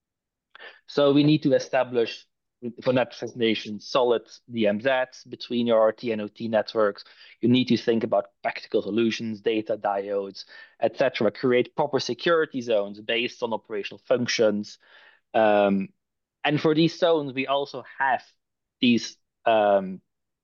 So we need to establish for network segmentation solid D M Zs between your R T and O T networks. You need to think about practical solutions, data diodes, et cetera. Create proper security zones based on operational functions. Um, and for these zones, we also have these um,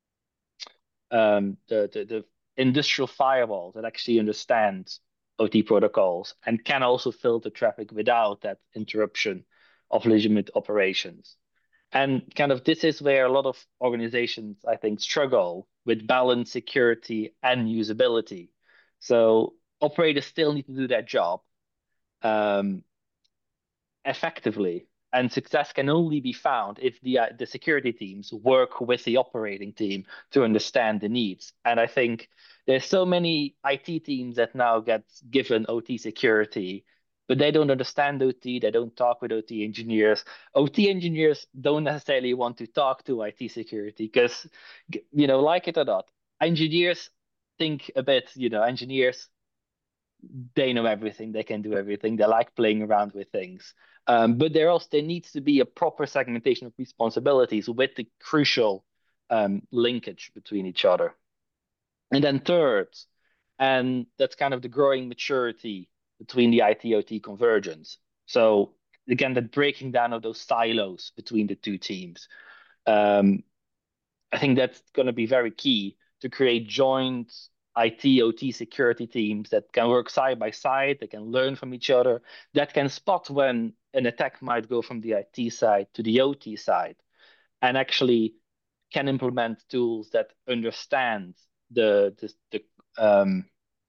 um, the, the, the industrial firewalls that actually understand O T protocols and can also filter traffic without that interruption of legitimate operations. And kind of this is where a lot of organizations, I think, struggle with balance, security, and usability. So operators still need to do their job um, effectively, and success can only be found if the uh, the security teams work with the operating team to understand the needs. And I think there's so many I T teams that now get given O T security, but they don't understand O T. They don't talk with O T engineers. O T engineers don't necessarily want to talk to I T security because, you know, like it or not, engineers think a bit. You know, engineers, they know everything, they can do everything, they like playing around with things. Um, but there also there needs to be a proper segmentation of responsibilities with the crucial um, linkage between each other. And then third, and that's kind of the growing maturity between the I T O T convergence. So again, the breaking down of those silos between the two teams. Um, I think that's going to be very key to create joint I T, O T security teams that can work side by side, that can learn from each other, that can spot when an attack might go from the I T side to the O T side, and actually can implement tools that understand the the, the um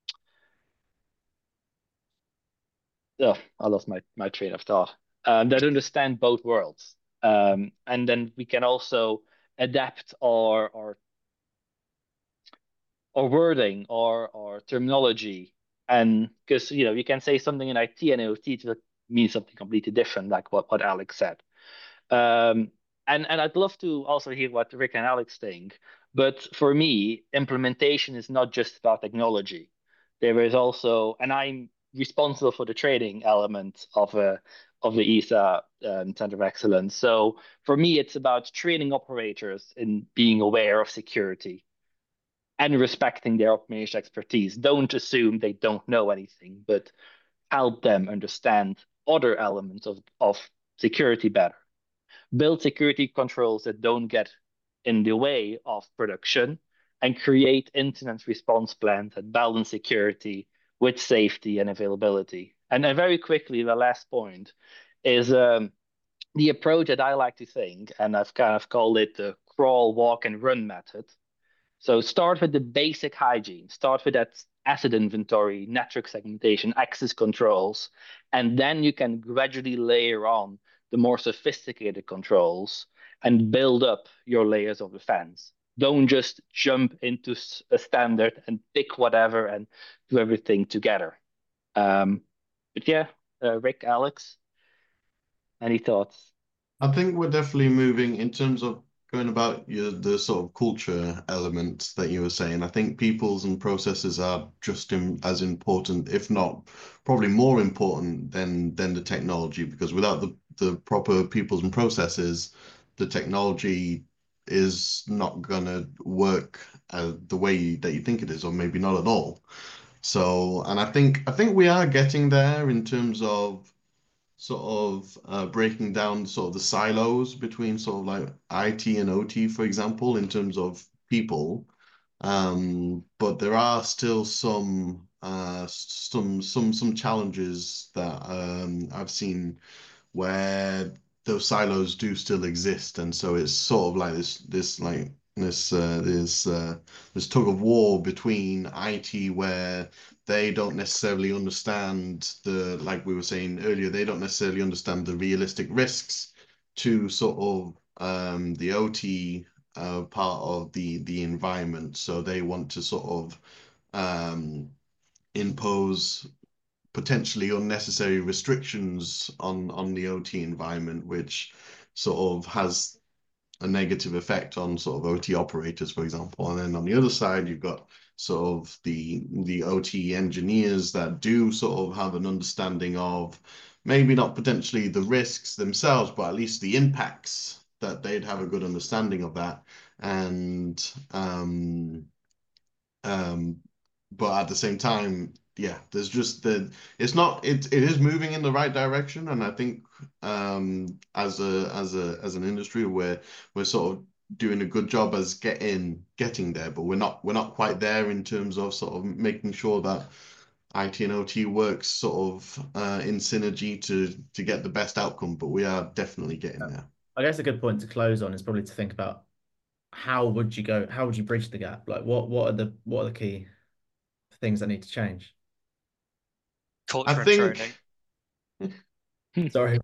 oh, I lost my, my train of thought. Um, that understand both worlds. Um, and then we can also adapt our our or wording or or terminology, and because you know you can say something in I T and O T to mean something completely different, like what what Alex said. Um, and and I'd love to also hear what Rick and Alex think. But for me, implementation is not just about technology. There is also, and I'm responsible for the training element of a of the E S A um, Center of Excellence. So for me, it's about training operators in being aware of security and respecting their operational expertise. Don't assume they don't know anything, but help them understand other elements of, of security better. Build security controls that don't get in the way of production, and create incident response plans that balance security with safety and availability. And then very quickly, the last point is um, the approach that I like to think, and I've kind of called it the crawl, walk, and run method. So start with the basic hygiene, start with that asset inventory, network segmentation, access controls, and then you can gradually layer on the more sophisticated controls and build up your layers of defense. Don't just jump into a standard and pick whatever and do everything together. Um, but yeah, uh, Rick, Alex, any thoughts? I think we're definitely moving in terms of going about your, the sort of culture element that you were saying. I think peoples and processes are just in, as important, if not probably more important than than the technology, because without the, the proper peoples and processes, the technology is not going to work uh, the way that you think it is, or maybe not at all. So, and I think I think we are getting there in terms of sort of uh, breaking down sort of the silos between sort of like I T and O T, for example, in terms of people. Um, but there are still some uh, some some some challenges that um, I've seen where those silos do still exist, and so it's sort of like this this like this uh, this uh, this tug of war between I T where they don't necessarily understand the like we were saying earlier, they don't necessarily understand the realistic risks to sort of um, the O T uh, part of the the environment, so they want to sort of um, impose potentially unnecessary restrictions on on the O T environment, which sort of has a negative effect on sort of O T operators, for example. And then on the other side, you've got sort of the the O T engineers that do sort of have an understanding of maybe not potentially the risks themselves, but at least the impacts that they'd have a good understanding of that. And um, um, but at the same time, yeah, there's just the it's not it it is moving in the right direction, and I think um as a as a as an industry we're we're sort of doing a good job as getting getting there, but we're not we're not quite there in terms of sort of making sure that I T and O T works sort of uh, in synergy to to get the best outcome, but we are definitely getting there. I guess a good point to close on is probably to think about how would you go, how would you bridge the gap? Like what what are the what are the key things that need to change? I Culture and think training. Sorry.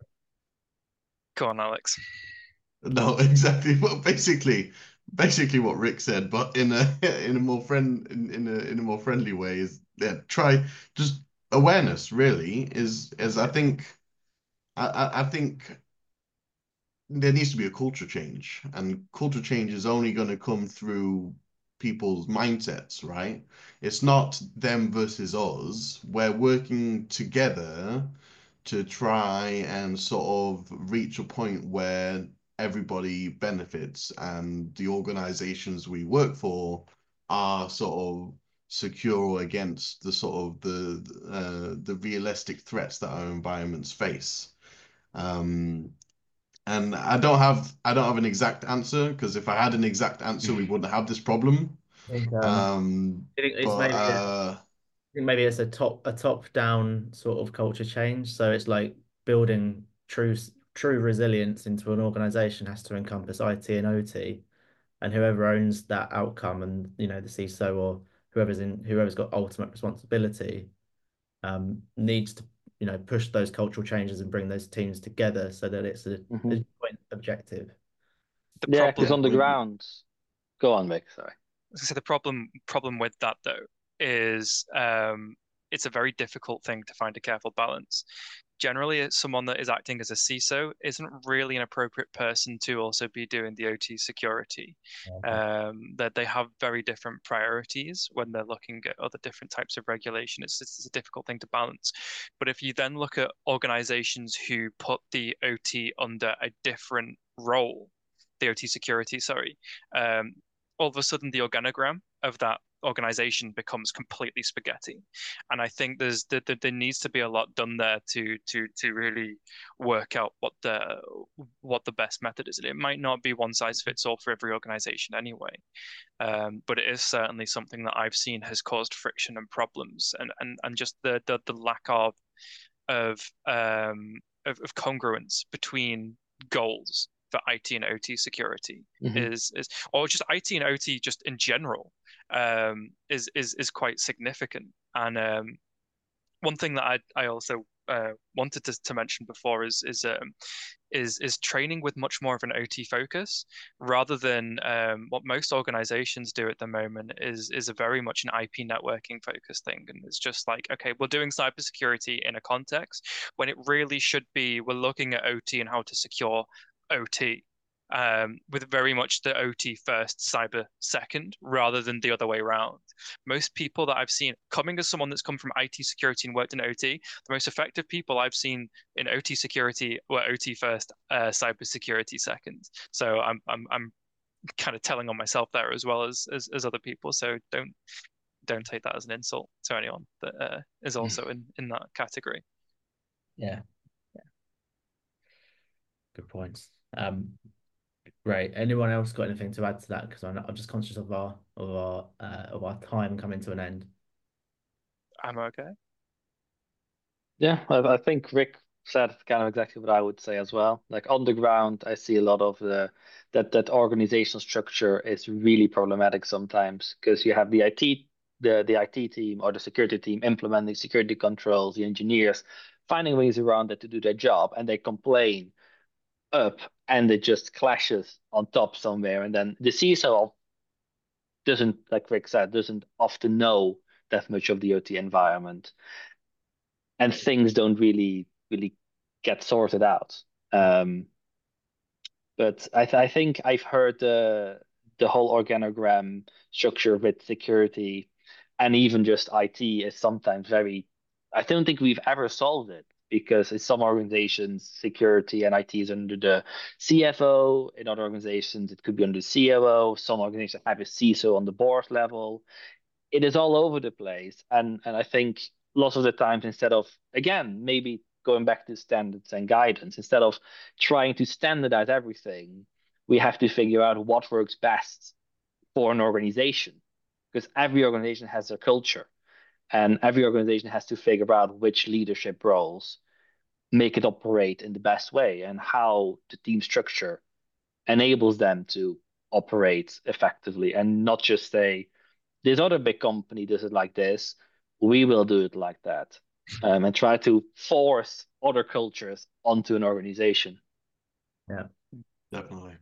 Go on, Alex. no, exactly. Well, basically, basically what Rick said, but in a in a more friend in, in a in a more friendly way is yeah, try just awareness really is is I think I, I I think there needs to be a culture change, and culture change is only going to come through people's mindsets, right? It's not them versus us. We're working together to try and sort of reach a point where everybody benefits and the organizations we work for are sort of secure against the sort of the uh, the realistic threats that our environments face. Um, and I don't have I don't have an exact answer because if I had an exact answer, we wouldn't have this problem. I think um Um, I think it's but maybe a, I uh, think maybe it's a top a top down sort of culture change. So it's like building true true resilience into an organization has to encompass I T and O T, and whoever owns that outcome, and you know the C I S O or whoever's in whoever's got ultimate responsibility um, needs to you know push those cultural changes and bring those teams together so that it's a, a Mhm. joint objective. The Yeah, because problem yeah, on the we, ground, go on, Vic, sorry. So the problem problem with that though is um, it's a very difficult thing to find a careful balance. Generally, it's someone that is acting as a C I S O isn't really an appropriate person to also be doing the O T security. Okay. Um, that they have very different priorities when they're looking at other different types of regulation. It's, it's a difficult thing to balance. But if you then look at organizations who put the O T under a different role, the O T security, sorry, um, all of a sudden the organogram of that organization becomes completely spaghetti. And I think there's there, there needs to be a lot done there to to to really work out what the what the best method is. And it might not be one size fits all for every organization anyway. Um, but it is certainly something that I've seen has caused friction and problems, and and and just the the, the lack of of um of, of congruence between goals for I T and O T security mm-hmm. is is or just I T and O T just in general um is is is quite significant. And um one thing that I I also uh, wanted to, to mention before is is um is is training with much more of an O T focus rather than um, what most organizations do at the moment is is a very much an I P networking focused thing. And it's just like, okay, we're doing cybersecurity in a context when it really should be we're looking at O T and how to secure O T um, with very much the O T first, cyber second, rather than the other way around. Most people that I've seen, coming as someone that's come from I T security and worked in O T, the most effective people I've seen in O T security were O T first, uh, cyber security second. So I'm I'm I'm kind of telling on myself there as well as as, as other people. So don't don't take that as an insult to anyone that uh, is also in in that category. Yeah. Yeah. Good points. Um, Great. Anyone else got anything to add to that? Because I'm, I'm just conscious of our of our uh, of our time coming to an end. I'm okay. Yeah, I, I think Rick said kind of exactly what I would say as well. Like on the ground, I see a lot of the that that organizational structure is really problematic sometimes because you have the I T the the I T team or the security team implementing security controls, the engineers finding ways around it to do their job, and they complain up and it just clashes on top somewhere. And then the C I S O doesn't, like Rick said, doesn't often know that much of the O T environment. And things don't really, really get sorted out. Um, but I, th I think I've heard the, the whole organogram structure with security and even just I T is sometimes very, I don't think we've ever solved it. Because in some organizations, security and I T is under the C F O. In other organizations, it could be under the C O O. Some organizations have a C I S O on the board level. It is all over the place. And, and I think lots of the times, instead of, again, maybe going back to standards and guidance, instead of trying to standardize everything, we have to figure out what works best for an organization. Because every organization has their culture. And every organization has to figure out which leadership roles make it operate in the best way and how the team structure enables them to operate effectively and not just say, this other big company does it like this, we will do it like that. Um, and try to force other cultures onto an organization. Yeah, definitely.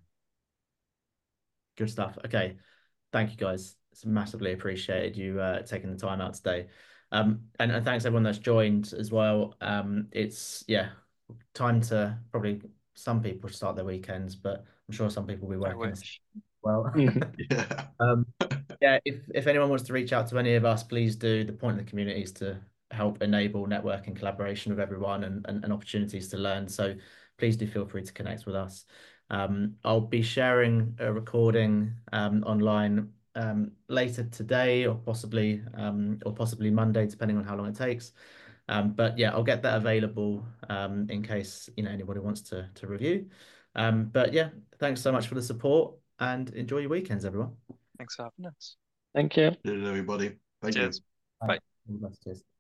Good stuff. Okay. Thank you guys. It's massively appreciated you uh, taking the time out today. Um, and, and thanks everyone that's joined as well. Um, it's, yeah, time to probably, some people start their weekends, but I'm sure some people will be working as well. Yeah. um, yeah, if, if anyone wants to reach out to any of us, please do. The point of the community is to help enable network and collaboration with everyone and, and, and opportunities to learn. So please do feel free to connect with us. Um, I'll be sharing a recording um, online um, later today or possibly um, or possibly Monday, depending on how long it takes. Um, but yeah, I'll get that available um, in case you know anybody wants to to review. Um, but yeah, thanks so much for the support and enjoy your weekends, everyone. Thanks for having us. Thank you. Cheers, everybody. Thank Cheers. you. Bye. Bye.